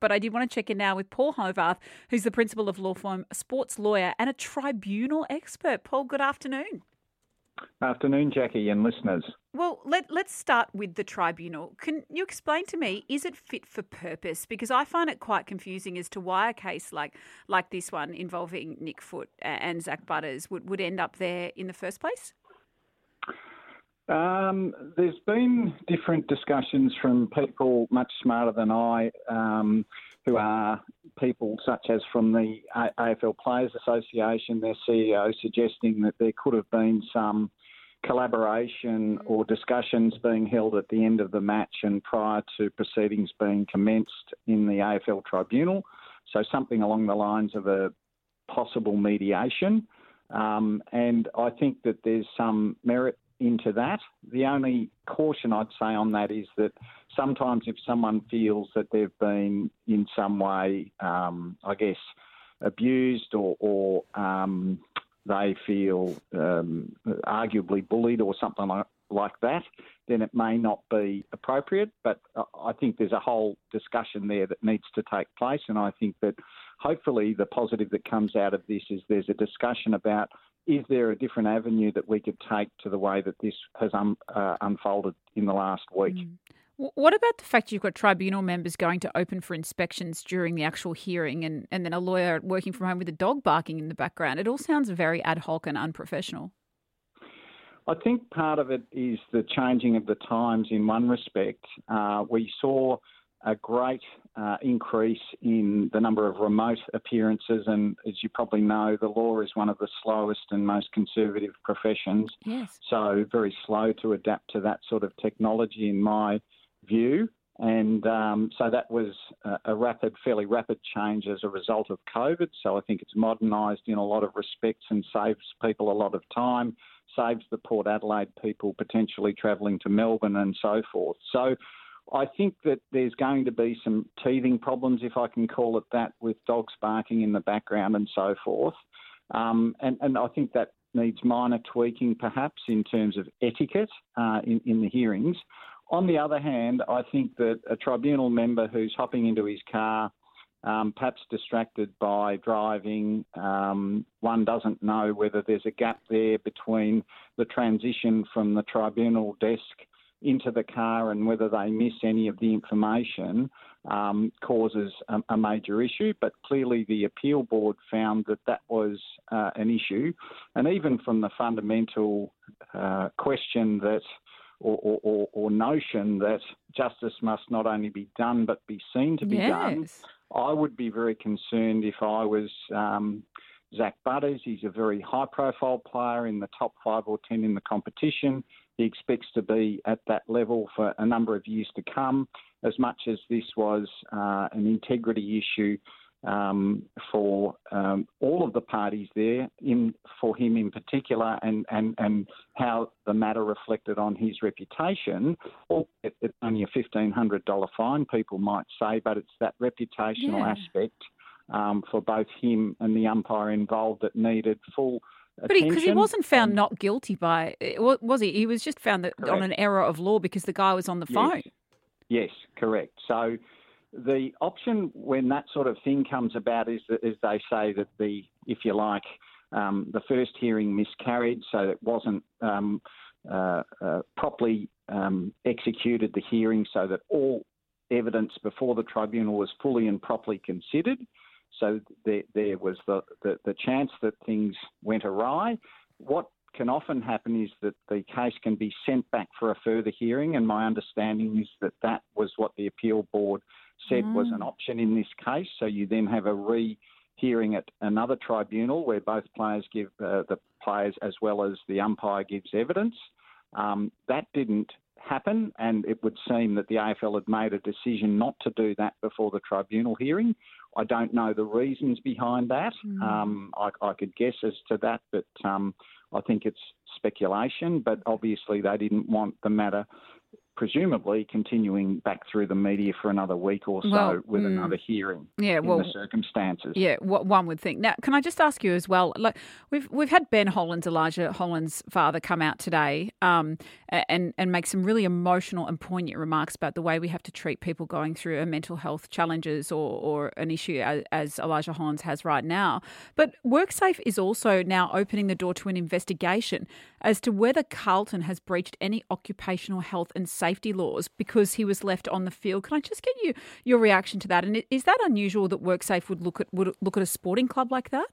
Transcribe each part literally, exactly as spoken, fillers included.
but I did want to check in now with Paul Hovarth, who's the principal of law firm, a sports lawyer and a tribunal expert. Paul, good afternoon. Afternoon, Jackie and listeners. Well, let, let's start with the tribunal. Can you explain to me, is it fit for purpose? Because I find it quite confusing as to why a case like like this one involving Nick Foot and Zach Butters would, would end up there in the first place. Um, there's been different discussions from people much smarter than I, um, who are people such as from the A F L Players Association, their C E O, suggesting that there could have been some collaboration or discussions being held at the end of the match and prior to proceedings being commenced in the A F L tribunal. So something along the lines of a possible mediation. Um, and I think that there's some merit into that. The only caution I'd say on that is that sometimes if someone feels that they've been in some way, um, I guess, abused or, or um, they feel um, arguably bullied or something like, like that, then it may not be appropriate. But I think there's a whole discussion there that needs to take place. And I think that hopefully the positive that comes out of this is there's a discussion about, is there a different avenue that we could take to the way that this has um, uh, unfolded in the last week? Mm. What about the fact you've got tribunal members going to open for inspections during the actual hearing and, and then a lawyer working from home with a dog barking in the background? It all sounds very ad hoc and unprofessional. I think part of it is the changing of the times in one respect. Uh, we saw a great uh, increase in the number of remote appearances, and as you probably know, the law is one of the slowest and most conservative professions. Yes. So very slow to adapt to that sort of technology in my view. And um, so that was a, a rapid, fairly rapid change as a result of COVID. So I think it's modernised in a lot of respects and saves people a lot of time, saves the Port Adelaide people potentially travelling to Melbourne and so forth. So I think that there's going to be some teething problems, if I can call it that, with dogs barking in the background and so forth. Um, and, and I think that needs minor tweaking perhaps in terms of etiquette uh, in, in the hearings. On the other hand, I think that a tribunal member who's hopping into his car, um, perhaps distracted by driving, um, one doesn't know whether there's a gap there between the transition from the tribunal desk into the car and whether they miss any of the information um, causes a, a major issue. But clearly the appeal board found that that was uh, an issue. And even from the fundamental uh, question that or, or, or, or notion that justice must not only be done but be seen to be yes. done, I would be very concerned if I was um, Zach Butters. He's a very high-profile player in the top five or ten in the competition. He expects to be at that level for a number of years to come, as much as this was uh, an integrity issue um, for um, all of the parties there, in, for him in particular, and, and, and how the matter reflected on his reputation. Or it's only a fifteen hundred dollars fine, people might say, but it's that reputational yeah. aspect um, for both him and the umpire involved that needed full But because he, he wasn't found not guilty by, was he? He was just found that on an error of law because the guy was on the yes. phone. Yes, correct. So the option when that sort of thing comes about is that, as they say, that the, if you like, um, the first hearing miscarried, so it wasn't um, uh, uh, properly um, executed, the hearing, so that all evidence before the tribunal was fully and properly considered. So there, there was the, the, the chance that things went awry. What can often happen is that the case can be sent back for a further hearing, and my understanding is that that was what the appeal board said mm. was an option in this case. So you then have a re-hearing at another tribunal where both players give, uh, the players as well as the umpire gives evidence. Um, that didn't happen, and it would seem that the A F L had made a decision not to do that before the tribunal hearing. I don't know the reasons behind that. Mm. Um, I, I could guess as to that, but um, I think it's speculation. But obviously they didn't want the matter presumably continuing back through the media for another week or so well, with mm, another hearing yeah, in well, the circumstances. Yeah, what one would think. Now, can I just ask you as well? Like we've we've had Ben Hollands, Elijah Hollands' father, come out today um, and and make some really emotional and poignant remarks about the way we have to treat people going through a mental health challenges or or an issue as, as Elijah Hollands has right now. But WorkSafe is also now opening the door to an investigation as to whether Carlton has breached any occupational health and safety laws because he was left on the field. Can I just get you your reaction to that? And is that unusual that WorkSafe would look at would look at a sporting club like that?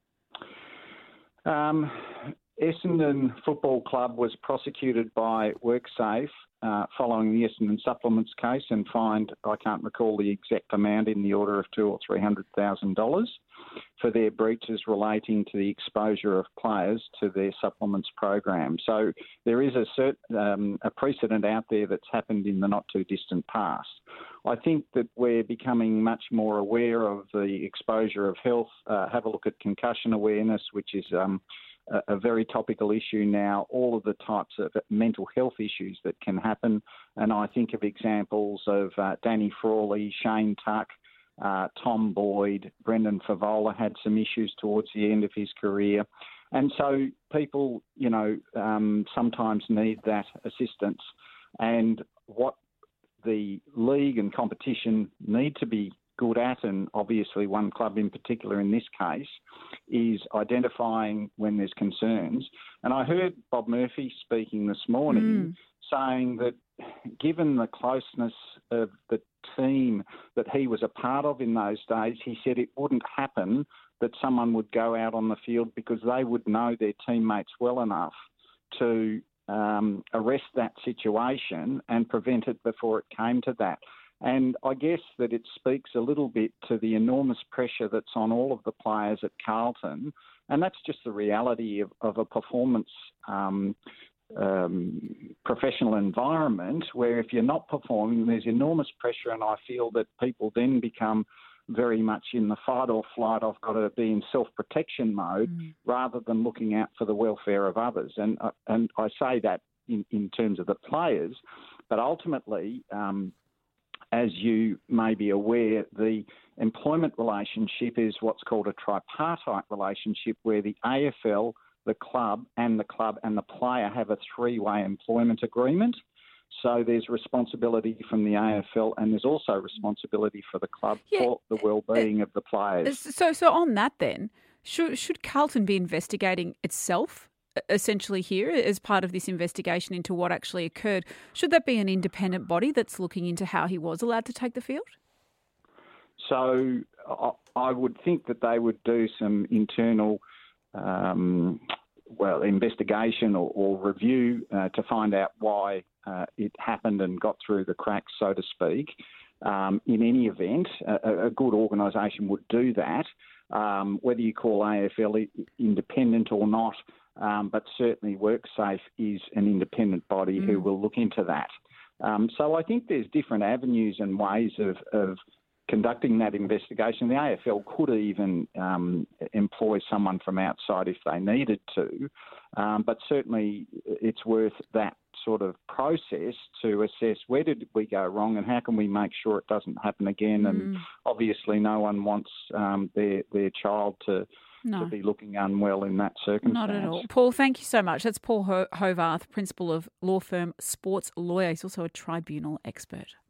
Um, Essendon Football Club was prosecuted by WorkSafe uh, following the Essendon Supplements case and fined, I can't recall the exact amount, in the order of two or three hundred thousand dollars for their breaches relating to the exposure of players to their supplements program. So there is a cert, um, a precedent out there that's happened in the not too distant past. I think that we're becoming much more aware of the exposure of health. Uh, have a look at concussion awareness, which is um, a, a very topical issue now. All of the types of mental health issues that can happen, and I think of examples of uh, Danny Frawley, Shane Tuck, Uh, Tom Boyd, Brendan Favola had some issues towards the end of his career. And so people, you know, um, sometimes need that assistance. And what the league and competition need to be good at, and obviously one club in particular in this case, is identifying when there's concerns. And I heard Bob Murphy speaking this morning mm. saying that given the closeness of the team that he was a part of in those days, he said it wouldn't happen that someone would go out on the field because they would know their teammates well enough to um, arrest that situation and prevent it before it came to that. And I guess that it speaks a little bit to the enormous pressure that's on all of the players at Carlton, and that's just the reality of, of a performance um, um, professional environment where if you're not performing, there's enormous pressure, and I feel that people then become very much in the fight or flight. I've got to be in self-protection mode mm. rather than looking out for the welfare of others. And uh, and I say that in, in terms of the players, but ultimately, um, as you may be aware, the employment relationship is what's called a tripartite relationship where the A F L, the club and the club and the player have a three-way employment agreement. So there's responsibility from the A F L and there's also responsibility for the club yeah. for the well-being uh, of the players. So so on that then, should, should Carlton be investigating itself essentially here as part of this investigation into what actually occurred? Should that be an independent body that's looking into how he was allowed to take the field? So I would think that they would do some internal um, well, investigation or, or review uh, to find out why uh, it happened and got through the cracks, so to speak. Um, in any event, a, a good organisation would do that, um, whether you call A F L independent or not, um, but certainly WorkSafe is an independent body mm. who will look into that. Um, so I think there's different avenues and ways of, of conducting that investigation. The A F L could even um, employ someone from outside if they needed to, um, but certainly it's worth that sort of process to assess where did we go wrong and how can we make sure it doesn't happen again. Mm. And obviously no one wants um, their, their child to, no. to be looking unwell in that circumstance. Not at all. Paul, thank you so much. That's Paul Ho- Hovarth, principal of law firm Sports Lawyer. He's also a tribunal expert.